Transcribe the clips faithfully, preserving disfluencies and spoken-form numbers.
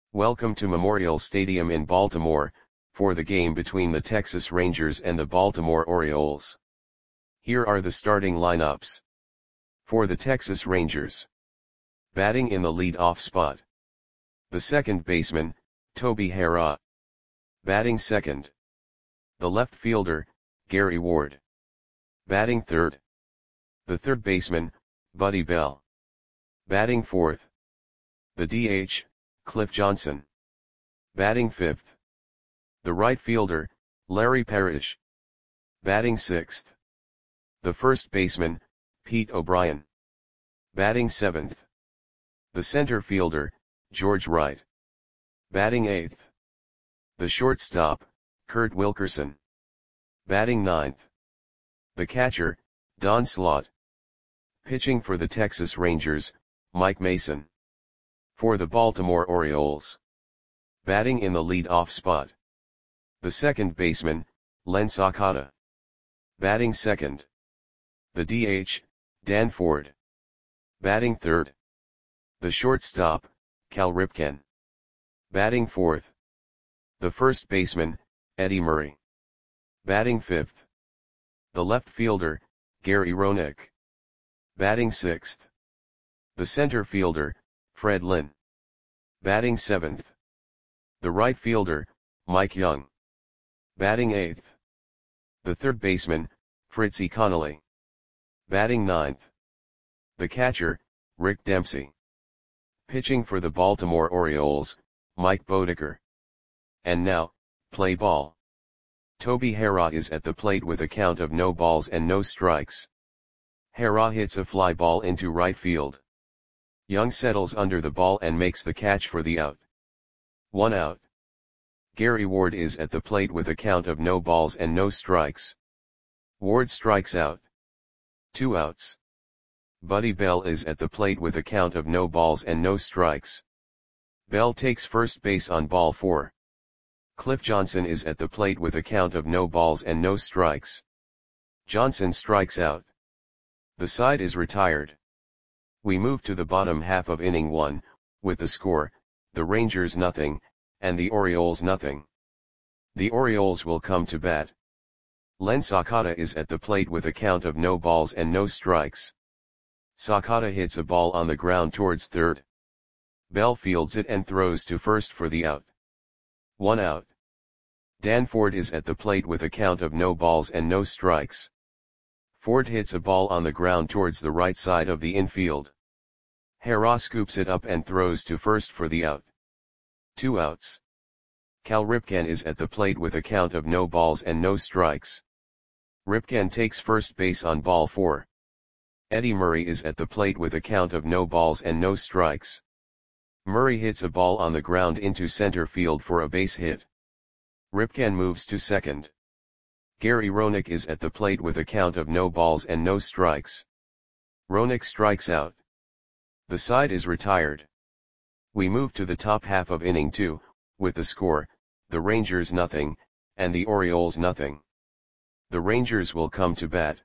Welcome to Memorial Stadium in Baltimore, for the game between the Texas Rangers and the Baltimore Orioles. Here are the starting lineups. For the Texas Rangers. Batting in the lead-off spot. The second baseman, Toby Harrah. Batting second. The left fielder, Gary Ward. Batting third. The third baseman, Buddy Bell. Batting fourth. The D H, Cliff Johnson. Batting fifth. The right fielder, Larry Parrish. Batting sixth. The first baseman, Pete O'Brien. Batting seventh. The center fielder, George Wright. Batting eighth. The shortstop, Kurt Wilkerson. Batting ninth. The catcher, Don Slaught. Pitching for the Texas Rangers, Mike Mason. For the Baltimore Orioles. Batting in the lead-off spot. The second baseman, Len Sakata. Batting second. The D H, Dan Ford. Batting third. The shortstop, Cal Ripken. Batting fourth. The first baseman, Eddie Murray. Batting fifth. The left fielder, Gary Roenick. Batting sixth. The center fielder, Fred Lynn. Batting seventh. The right fielder, Mike Young. Batting eighth. The third baseman, Fritzy Connolly. Batting ninth. The catcher, Rick Dempsey. Pitching for the Baltimore Orioles, Mike Bodeker. And now, play ball. Toby Harrah is at the plate with a count of no balls and no strikes. Harrah hits a fly ball into right field. Young settles under the ball and makes the catch for the out. One out. Gary Ward is at the plate with a count of no balls and no strikes. Ward strikes out. Two outs. Buddy Bell is at the plate with a count of no balls and no strikes. Bell takes first base on ball four. Cliff Johnson is at the plate with a count of no balls and no strikes. Johnson strikes out. The side is retired. We move to the bottom half of inning one, with the score, the Rangers nothing, and the Orioles nothing. The Orioles will come to bat. Len Sakata is at the plate with a count of no balls and no strikes. Sakata hits a ball on the ground towards third. Bell fields it and throws to first for the out. One out. Dan Ford is at the plate with a count of no balls and no strikes. Ford hits a ball on the ground towards the right side of the infield. Harrah scoops it up and throws to first for the out. Two outs. Cal Ripken is at the plate with a count of no balls and no strikes. Ripken takes first base on ball four. Eddie Murray is at the plate with a count of no balls and no strikes. Murray hits a ball on the ground into center field for a base hit. Ripken moves to second. Gary Roenick is at the plate with a count of no balls and no strikes. Roenick strikes out. The side is retired. We move to the top half of inning two, with the score, the Rangers nothing, and the Orioles nothing. The Rangers will come to bat.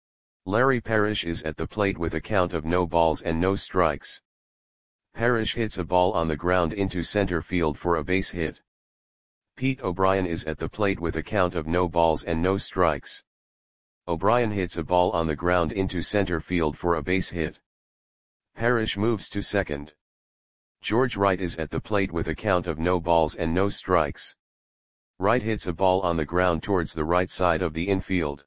Larry Parrish is at the plate with a count of no balls and no strikes. Parrish hits a ball on the ground into center field for a base hit. Pete O'Brien is at the plate with a count of no balls and no strikes. O'Brien hits a ball on the ground into center field for a base hit. Parrish moves to second. George Wright is at the plate with a count of no balls and no strikes. Wright hits a ball on the ground towards the right side of the infield.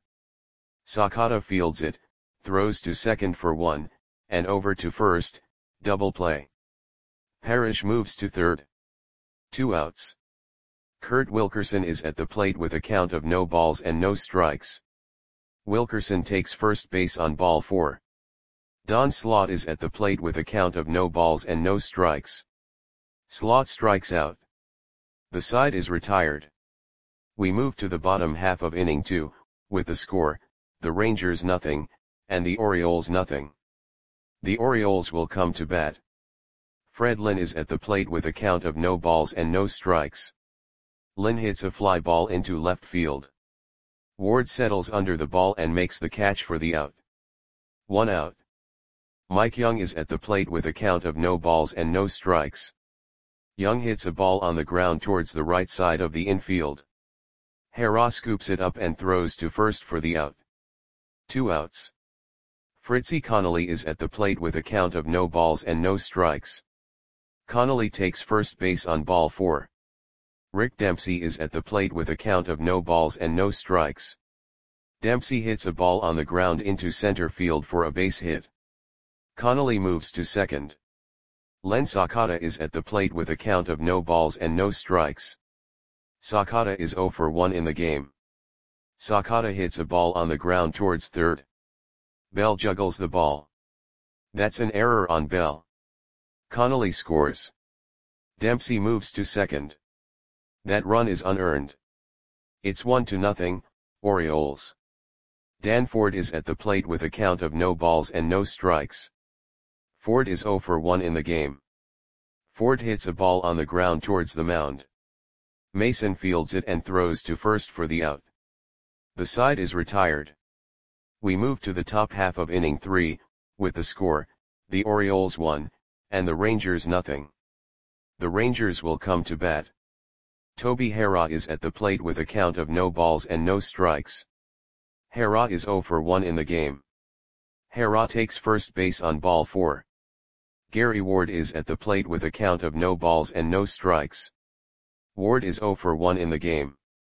Sakata fields it, throws to second for one, and over to first, double play. Parrish moves to third. Two outs. Kurt Wilkerson is at the plate with a count of no balls and no strikes. Wilkerson takes first base on ball four. Don Slaught is at the plate with a count of no balls and no strikes. Slaught strikes out. The side is retired. We move to the bottom half of inning two, with the score, the Rangers nothing, and the Orioles nothing. The Orioles will come to bat. Fred Lynn is at the plate with a count of no balls and no strikes. Lynn hits a fly ball into left field. Ward settles under the ball and makes the catch for the out. One out. Mike Young is at the plate with a count of no balls and no strikes. Young hits a ball on the ground towards the right side of the infield. Hera scoops it up and throws to first for the out. Two outs. Fritzy Connolly is at the plate with a count of no balls and no strikes. Connolly takes first base on ball four. Rick Dempsey is at the plate with a count of no balls and no strikes. Dempsey hits a ball on the ground into center field for a base hit. Connolly moves to second. Len Sakata is at the plate with a count of no balls and no strikes. Sakata is zero for one in the game. Sakata hits a ball on the ground towards third. Bell juggles the ball. That's an error on Bell. Connolly scores. Dempsey moves to second. That run is unearned. It's one to nothing, Orioles. Dan Ford is at the plate with a count of no balls and no strikes. Ford is zero for one in the game. Ford hits a ball on the ground towards the mound. Mason fields it and throws to first for the out. The side is retired. We move to the top half of inning three, with the score, the Orioles one, and the Rangers nothing. The Rangers will come to bat. Toby Hera is at the plate with a count of no balls and no strikes. Hera is zero for one in the game. Hera takes first base on ball four. Gary Ward is at the plate with a count of no balls and no strikes. Ward is zero for one in the game.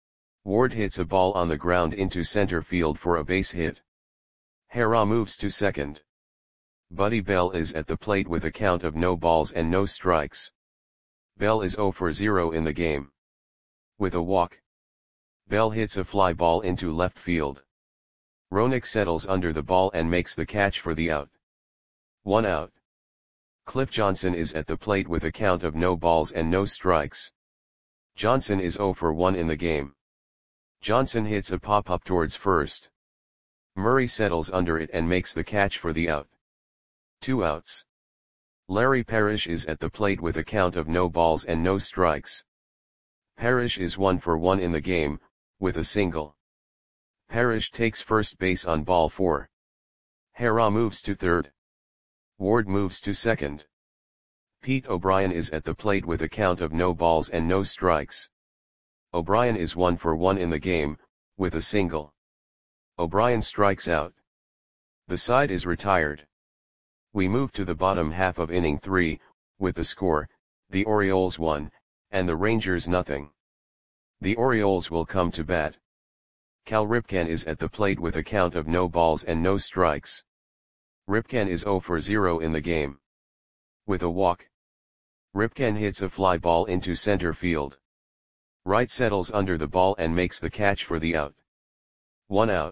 Ward hits a ball on the ground into center field for a base hit. Hera moves to second. Buddy Bell is at the plate with a count of no balls and no strikes. Bell is zero for zero in the game. With a walk, Bell hits a fly ball into left field. Roenick settles under the ball and makes the catch for the out. One out. Cliff Johnson is at the plate with a count of no balls and no strikes. Johnson is zero for one in the game. Johnson hits a pop-up towards first. Murray settles under it and makes the catch for the out. Two outs. Larry Parrish is at the plate with a count of no balls and no strikes. Parrish is one for one in the game, with a single. Parrish takes first base on ball four. Hera moves to third. Ward moves to second. Pete O'Brien is at the plate with a count of no balls and no strikes. O'Brien is one for one in the game, with a single. O'Brien strikes out. The side is retired. We move to the bottom half of inning three, with the score, the Orioles one, and the Rangers nothing. The Orioles will come to bat. Cal Ripken is at the plate with a count of no balls and no strikes. Ripken is zero for zero in the game. With a walk, Ripken hits a fly ball into center field. Wright settles under the ball and makes the catch for the out. One out.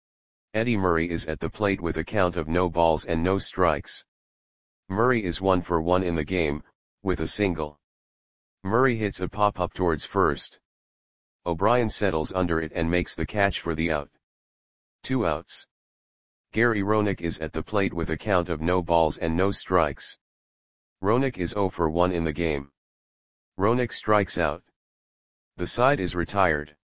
Eddie Murray is at the plate with a count of no balls and no strikes. Murray is one for one in the game, with a single. Murray hits a pop-up towards first. O'Brien settles under it and makes the catch for the out. Two outs. Gary Roenick is at the plate with a count of no balls and no strikes. Roenick is zero for one in the game. Roenick strikes out. The side is retired.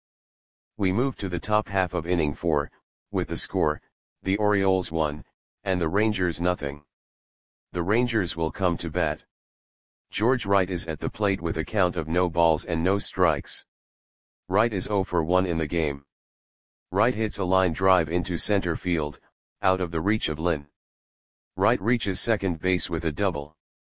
We move to the top half of inning four, with the score, the Orioles one, and the Rangers nothing. The Rangers will come to bat. George Wright is at the plate with a count of no balls and no strikes. Wright is zero for one in the game. Wright hits a line drive into center field, out of the reach of Lynn. Wright reaches second base with a double.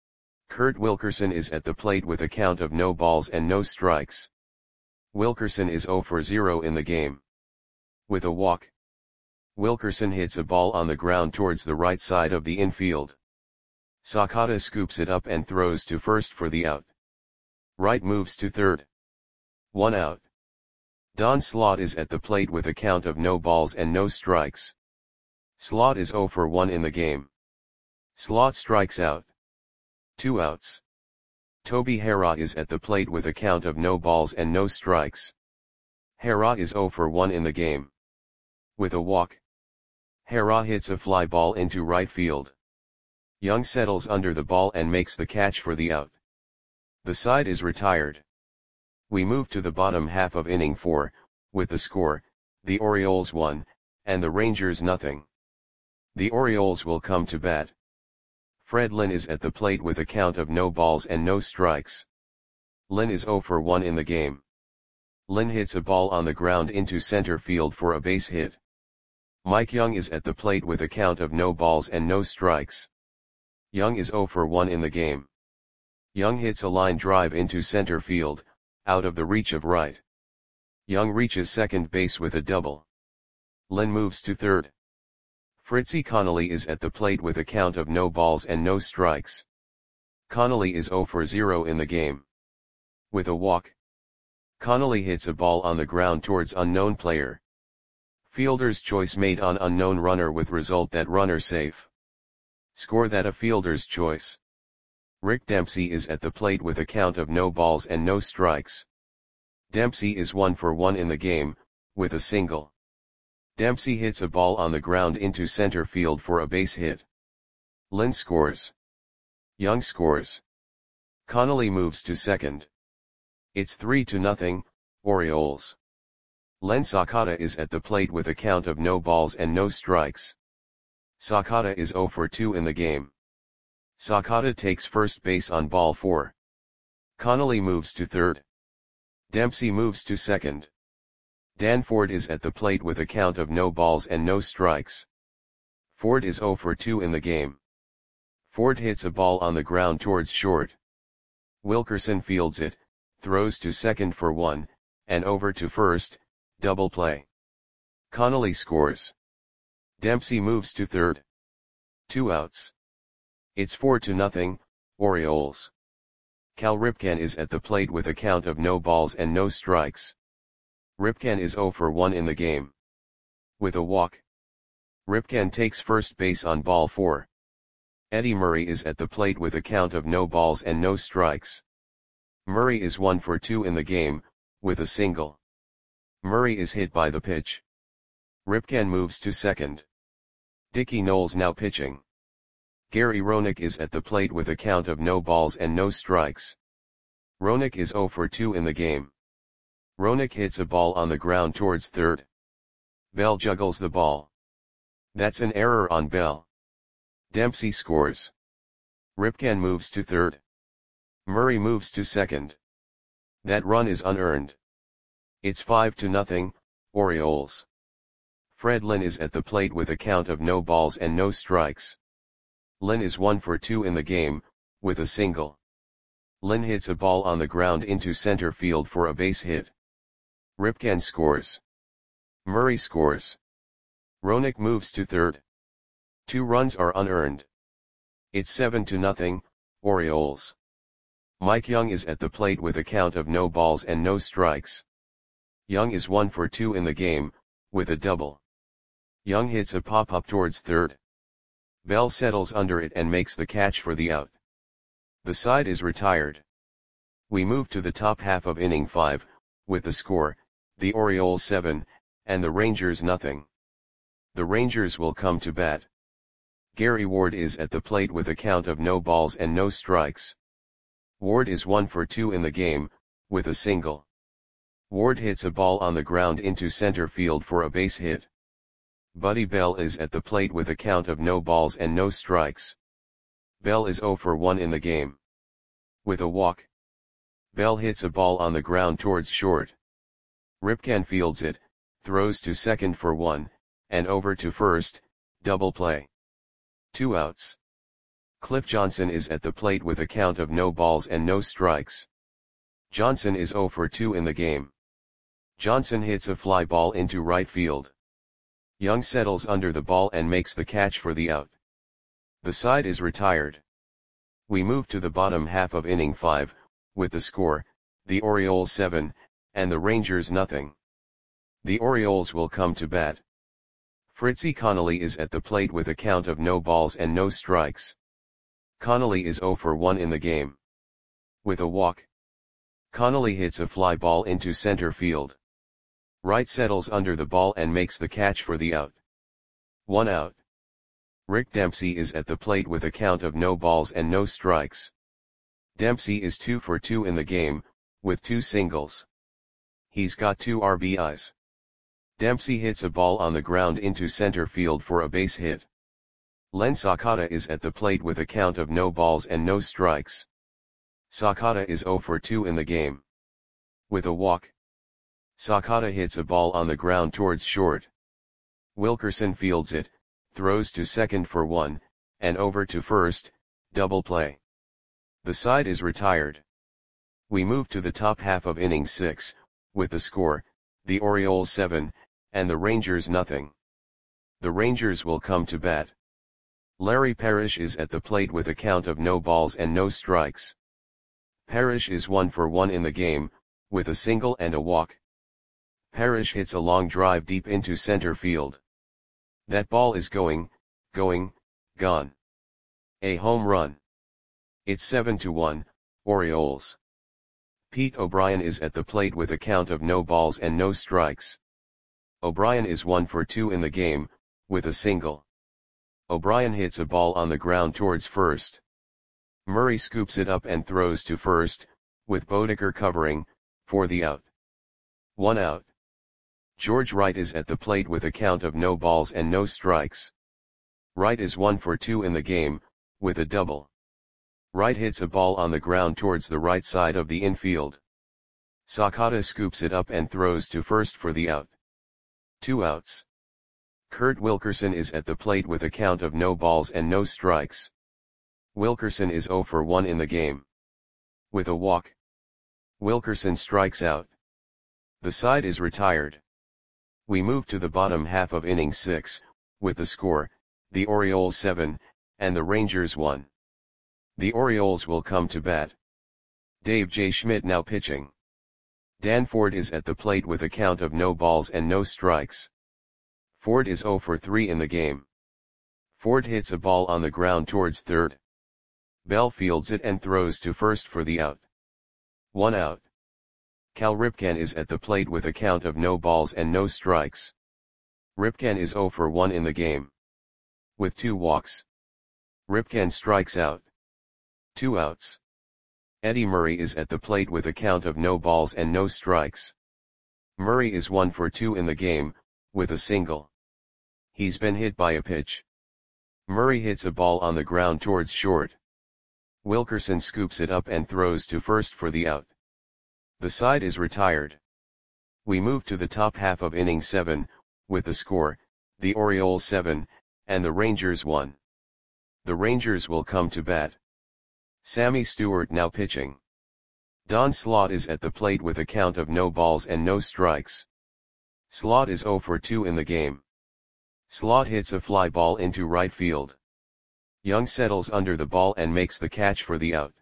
Kurt Wilkerson is at the plate with a count of no balls and no strikes. Wilkerson is zero for zero in the game. With a walk, Wilkerson hits a ball on the ground towards the right side of the infield. Sakata scoops it up and throws to first for the out. Wright moves to third. One out. Don Slaught is at the plate with a count of no balls and no strikes. Slaught is zero for one in the game. Slaught strikes out. Two outs. Toby Hera is at the plate with a count of no balls and no strikes. Hera is zero for one in the game. With a walk, Hera hits a fly ball into right field. Young settles under the ball and makes the catch for the out. The side is retired. We move to the bottom half of inning four, with the score, the Orioles one, and the Rangers nothing. The Orioles will come to bat. Fred Lynn is at the plate with a count of no balls and no strikes. Lin is zero for one in the game. Lin hits a ball on the ground into center field for a base hit. Mike Young is at the plate with a count of no balls and no strikes. Young is zero for one in the game. Young hits a line drive into center field, out of the reach of right. Young reaches second base with a double. Lin moves to third. Fritzy Connolly is at the plate with a count of no balls and no strikes. Connolly is zero for zero in the game. With a walk, Connolly hits a ball on the ground towards unknown player. Fielder's choice made on unknown runner with result that runner safe. Score that a fielder's choice. Rick Dempsey is at the plate with a count of no balls and no strikes. Dempsey is one for one in the game, with a single. Dempsey hits a ball on the ground into center field for a base hit. Lin scores. Young scores. Connolly moves to second. It's three to nothing, Orioles. Len Sakata is at the plate with a count of no balls and no strikes. Sakata is zero for two in the game. Sakata takes first base on ball four. Connolly moves to third. Dempsey moves to second. Dan Ford is at the plate with a count of no balls and no strikes. Ford is zero for two in the game. Ford hits a ball on the ground towards short. Wilkerson fields it, throws to second for one, and over to first, double play. Connolly scores. Dempsey moves to third. Two outs. It's four to nothing, Orioles. Cal Ripken is at the plate with a count of no balls and no strikes. Ripken is zero for one in the game. With a walk, Ripken takes first base on ball four. Eddie Murray is at the plate with a count of no balls and no strikes. Murray is one for two in the game, with a single. Murray is hit by the pitch. Ripken moves to second. Dickie Knowles now pitching. Gary Roenick is at the plate with a count of no balls and no strikes. Roenick is zero for two in the game. Roenick hits a ball on the ground towards third. Bell juggles the ball. That's an error on Bell. Dempsey scores. Ripken moves to third. Murray moves to second. That run is unearned. It's five to nothing, Orioles. Fred Lynn is at the plate with a count of no balls and no strikes. Lynn is one for two in the game, with a single. Lynn hits a ball on the ground into center field for a base hit. Ripken scores. Murray scores. Roenick moves to third. Two runs are unearned. It's seven to nothing, Orioles. Mike Young is at the plate with a count of no balls and no strikes. Young is one for two in the game, with a double. Young hits a pop-up towards third. Bell settles under it and makes the catch for the out. The side is retired. We move to the top half of inning five, with the score, the Orioles seven, and the Rangers nothing. The Rangers will come to bat. Gary Ward is at the plate with a count of no balls and no strikes. Ward is one for two in the game, with a single. Ward hits a ball on the ground into center field for a base hit. Buddy Bell is at the plate with a count of no balls and no strikes. Bell is zero for one in the game. With a walk, Bell hits a ball on the ground towards short. Ripken fields it, throws to second for one, and over to first, double play. Two outs. Cliff Johnson is at the plate with a count of no balls and no strikes. Johnson is zero for two in the game. Johnson hits a fly ball into right field. Young settles under the ball and makes the catch for the out. The side is retired. We move to the bottom half of inning five, with the score, the Orioles seven, and the Rangers nothing. The Orioles will come to bat. Fritzy Connolly is at the plate with a count of no balls and no strikes. Connolly is zero for one in the game. With a walk, Connolly hits a fly ball into center field. Wright settles under the ball and makes the catch for the out. One out. Rick Dempsey is at the plate with a count of no balls and no strikes. Dempsey is two for two in the game, with two singles. He's got two R B Is. Dempsey hits a ball on the ground into center field for a base hit. Len Sakata is at the plate with a count of no balls and no strikes. Sakata is zero for two in the game. With a walk, Sakata hits a ball on the ground towards short. Wilkerson fields it, throws to second for one, and over to first, double play. The side is retired. We move to the top half of inning six, with the score, the Orioles seven, and the Rangers nothing. The Rangers will come to bat. Larry Parrish is at the plate with a count of no balls and no strikes. Parrish is one for one in the game, with a single and a walk. Parrish hits a long drive deep into center field. That ball is going, going, gone. A home run. It's seven to one, Orioles. Pete O'Brien is at the plate with a count of no balls and no strikes. O'Brien is one for two in the game, with a single. O'Brien hits a ball on the ground towards first. Murray scoops it up and throws to first, with Bodeker covering, for the out. One out. George Wright is at the plate with a count of no balls and no strikes. Wright is one for two in the game, with a double. Wright hits a ball on the ground towards the right side of the infield. Sakata scoops it up and throws to first for the out. Two outs. Kurt Wilkerson is at the plate with a count of no balls and no strikes. Wilkerson is zero for one in the game. With a walk, Wilkerson strikes out. The side is retired. We move to the bottom half of inning six, with the score, the Orioles seven, and the Rangers one. The Orioles will come to bat. Dave J. Schmidt now pitching. Dan Ford is at the plate with a count of no balls and no strikes. Ford is zero for three in the game. Ford hits a ball on the ground towards third. Bell fields it and throws to first for the out. One out. Cal Ripken is at the plate with a count of no balls and no strikes. Ripken is zero for one in the game. With two walks, Ripken strikes out. Two outs. Eddie Murray is at the plate with a count of no balls and no strikes. Murray is one for two in the game, with a single. He's been hit by a pitch. Murray hits a ball on the ground towards short. Wilkerson scoops it up and throws to first for the out. The side is retired. We move to the top half of inning seven, with the score, the Orioles seven, and the Rangers one. The Rangers will come to bat. Sammy Stewart now pitching. Don Slaught is at the plate with a count of no balls and no strikes. Slaught is zero for two in the game. Slaught hits a fly ball into right field. Young settles under the ball and makes the catch for the out.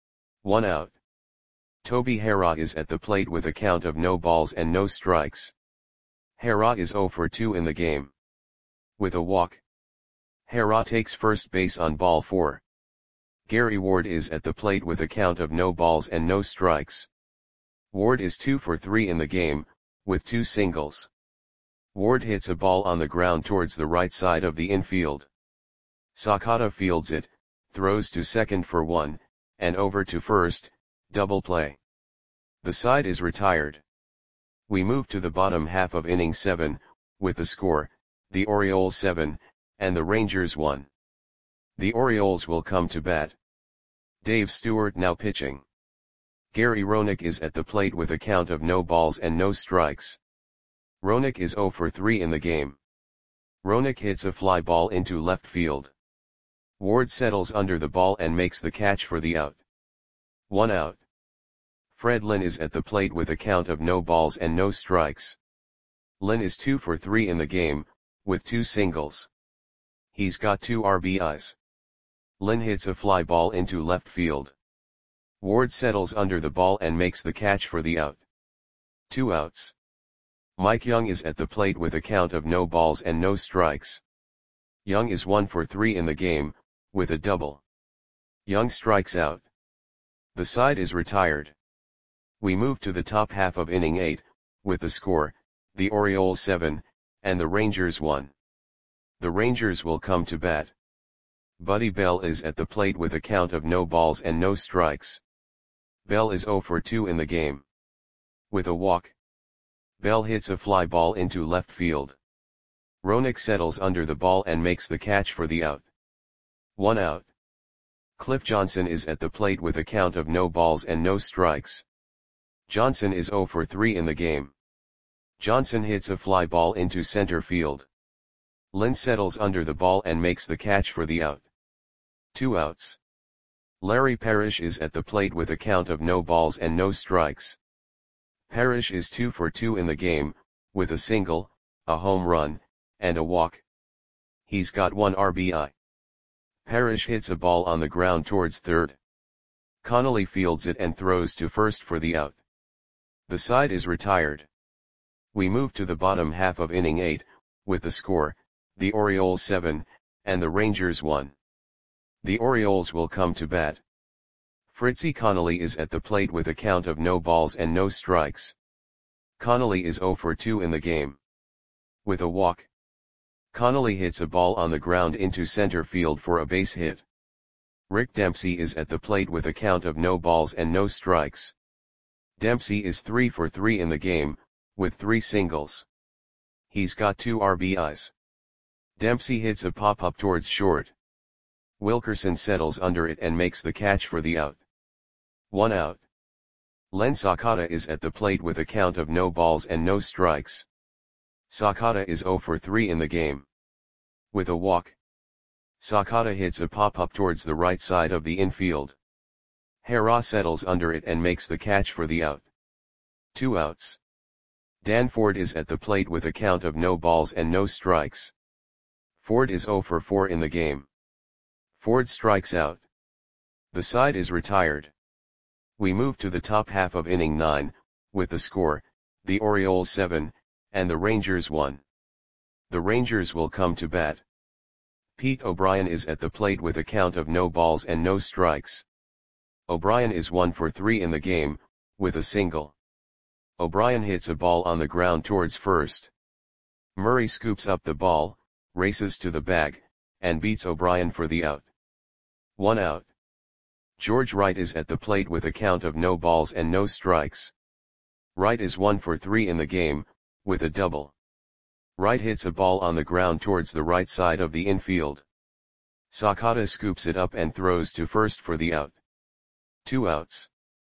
One out. Toby Harrah is at the plate with a count of no balls and no strikes. Harrah is zero for two in the game. With a walk, Harrah takes first base on ball four. Gary Ward is at the plate with a count of no balls and no strikes. Ward is two for three in the game, with two singles. Ward hits a ball on the ground towards the right side of the infield. Sakata fields it, throws to second for one, and over to first, double play. The side is retired. We move to the bottom half of inning seven, with the score, the Orioles seven, and the Rangers one. The Orioles will come to bat. Dave Stewart now pitching. Gary Roenick is at the plate with a count of no balls and no strikes. Roenick is zero for three in the game. Roenick hits a fly ball into left field. Ward settles under the ball and makes the catch for the out. One out. Fred Lynn is at the plate with a count of no balls and no strikes. Lynn is two for three in the game, with two singles. He's got two R B Is. Lynn hits a fly ball into left field. Ward settles under the ball and makes the catch for the out. Two outs. Mike Young is at the plate with a count of no balls and no strikes. Young is one for three in the game, with a double. Young strikes out. The side is retired. We move to the top half of inning eight, with the score, the Orioles seven, and the Rangers one. The Rangers will come to bat. Buddy Bell is at the plate with a count of no balls and no strikes. Bell is zero for two in the game. With a walk, Bell hits a fly ball into left field. Roenick settles under the ball and makes the catch for the out. One out. Cliff Johnson is at the plate with a count of no balls and no strikes. Johnson is zero for three in the game. Johnson hits a fly ball into center field. Lynn settles under the ball and makes the catch for the out. Two outs. Larry Parrish is at the plate with a count of no balls and no strikes. Parrish is two for two in the game, with a single, a home run, and a walk. He's got one R B I. Parrish hits a ball on the ground towards third. Connolly fields it and throws to first for the out. The side is retired. We move to the bottom half of inning eight, with the score, the Orioles seven, and the Rangers one. The Orioles will come to bat. Fritzy Connolly is at the plate with a count of no balls and no strikes. Connolly is zero for two in the game. With a walk. Connolly hits a ball on the ground into center field for a base hit. Rick Dempsey is at the plate with a count of no balls and no strikes. Dempsey is three for three in the game, with three singles. He's got two R B Is. Dempsey hits a pop-up towards short. Wilkerson settles under it and makes the catch for the out. One out. Len Sakata is at the plate with a count of no balls and no strikes. Sakata is zero for three in the game. With a walk. Sakata hits a pop-up towards the right side of the infield. Hara settles under it and makes the catch for the out. Two outs. Dan Ford is at the plate with a count of no balls and no strikes. Ford is zero for four in the game. Ford strikes out. The side is retired. We move to the top half of inning nine, with the score, the Orioles seven, and the Rangers one. The Rangers will come to bat. Pete O'Brien is at the plate with a count of no balls and no strikes. O'Brien is one for three in the game, with a single. O'Brien hits a ball on the ground towards first. Murray scoops up the ball, races to the bag, and beats O'Brien for the out. One out. George Wright is at the plate with a count of no balls and no strikes. Wright is one for three in the game, with a double. Wright hits a ball on the ground towards the right side of the infield. Sakata scoops it up and throws to first for the out. Two outs.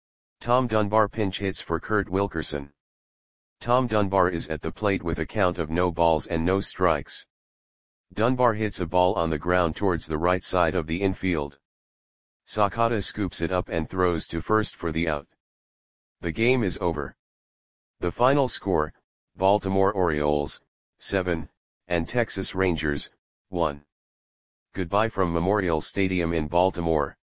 Tom Dunbar pinch hits for Kurt Wilkerson. Tom Dunbar is at the plate with a count of no balls and no strikes. Dunbar hits a ball on the ground towards the right side of the infield. Sakata scoops it up and throws to first for the out. The game is over. The final score, Baltimore Orioles, seven, and Texas Rangers, one. Goodbye from Memorial Stadium in Baltimore.